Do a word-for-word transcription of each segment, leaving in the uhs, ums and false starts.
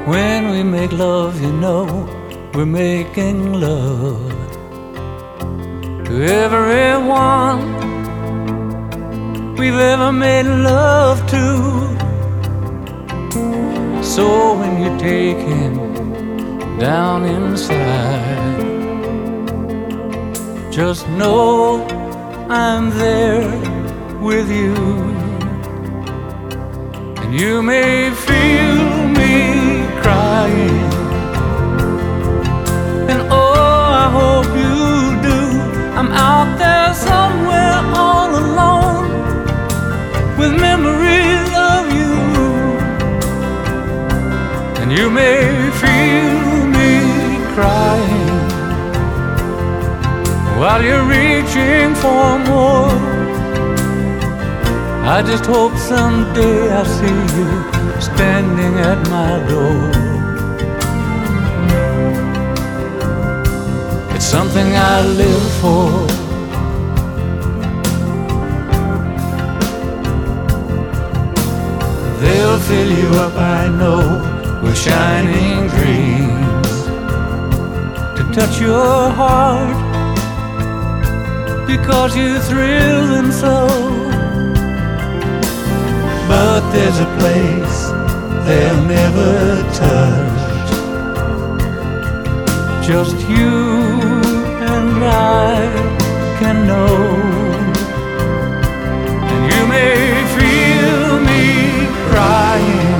When we make love, you know, we're making love to everyone we've ever made love to. So when you take him down inside, just know I'm there with you. And you may feel me crying, and oh, I hope you do. I'm out there somewhere all alone with memories of you. And you may feel me crying while you're reaching for more. I just hope someday I see you standing at my door. It's something I live for. They'll fill you up, I know, with shining dreams to touch your heart, because you thrill them so. But there's a place they'll never touch, just you and I can know. And you may feel me crying,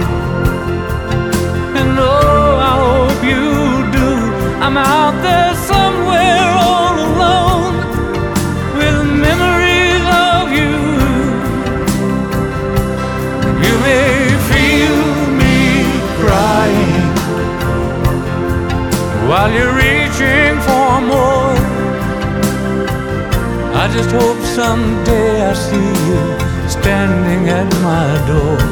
and oh, I hope you do. I'm out there somewhere all alone with memories of you. You may feel me crying while you're reaching for more. I just hope someday I see you standing at my door.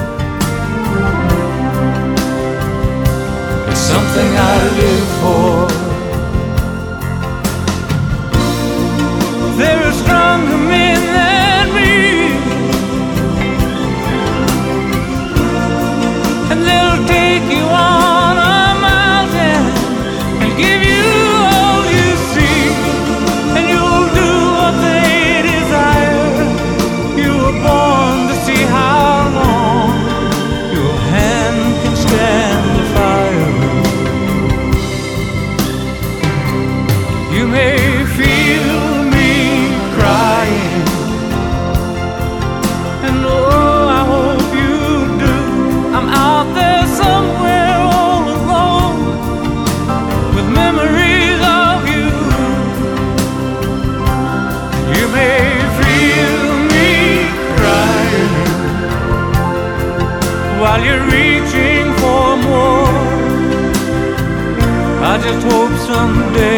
It's something I live for. There are stronger men than me, and they'll take you on a mountain and give you all you see, and you'll do what they desire. You were born to see how long your hand can stand the fire. You may feel me crying, and oh, I hope you do. I'm out there somewhere all alone with memories of you. You may feel me crying while you're reaching for more. I just hope someday